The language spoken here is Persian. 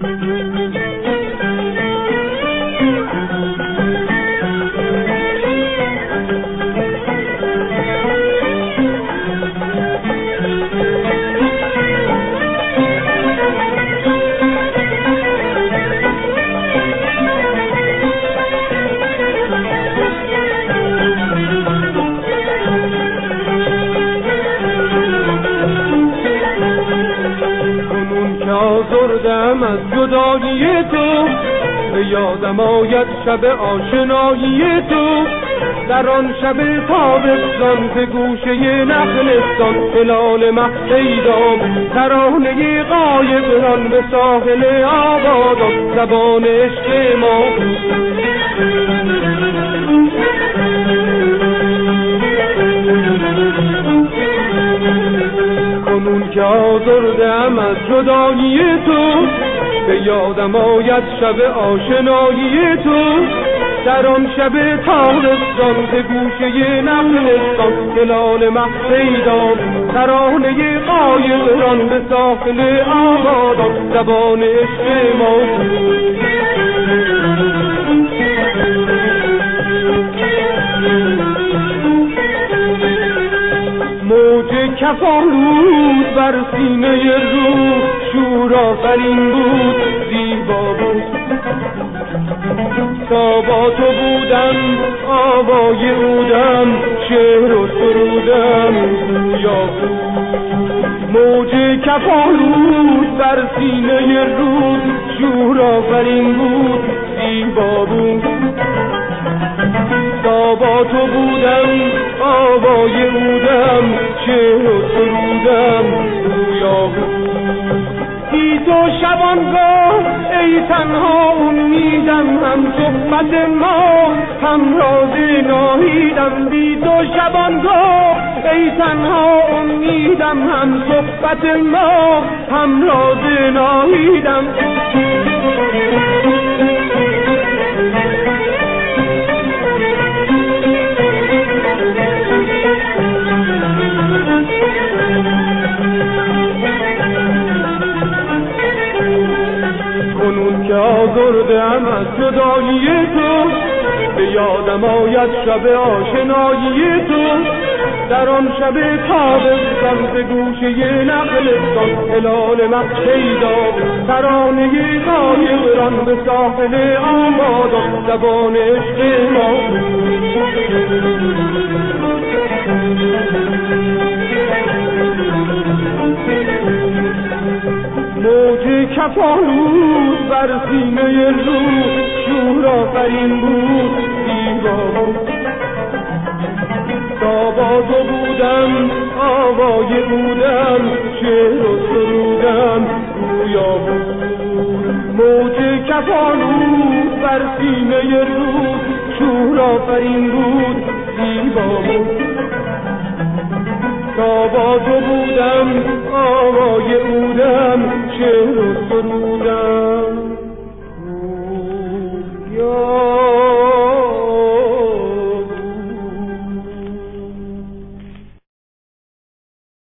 آزردم از جدایی تو، به یادم آید شب آشنایی تو. در آن شب تابستان ز گوشه نخلستان هلال مه پیدام، ترانه غایبران به ساحل آبادان زبان عشق ما. کنون که آزردم از جدایی تو، به یادم آید شب آشنایی تو. در آن شب تابستان ز گوشه نخلستان هلال مه پیدام، ترانه غایبران به ساحل آبادان زبان عشق ما. موج کفالود بر سینه روح، شور آفرین بود زیبا بود. تا با تو بودم آوای عودم، شعر و سرودم گویا بود. موج کفالود بر سینه روح، شور آفرین بود زیبا بود. تا با تو بودم آوای عودم، شعر و سرودم گویا بود. بی تو شبانگاه ای تنها امیدم، هم صحبت ما هم راز ناهیدم. بی تو شبانگاه ای تنها امیدم، هم صحبت ما هم راز ناهیدم. کنون که آزردم از جدایی تو، به یادم آید شب آشنایی تو. در آن شب تابستان ز گوشه نخلستان هلال مه پیدام، ترانه غایبران به ساحل آبادان زبان عشق ما. موج کفالود بر سینه روح، شور آفرین بود زیبا بود. تا با تو بودم آوای عودم، شعر و سرودم گویا بود. موج کفالود بر سینه روح، شور آفرین بود زیبا بود. تا با تو بودم آوای عودم، شعر و سرودم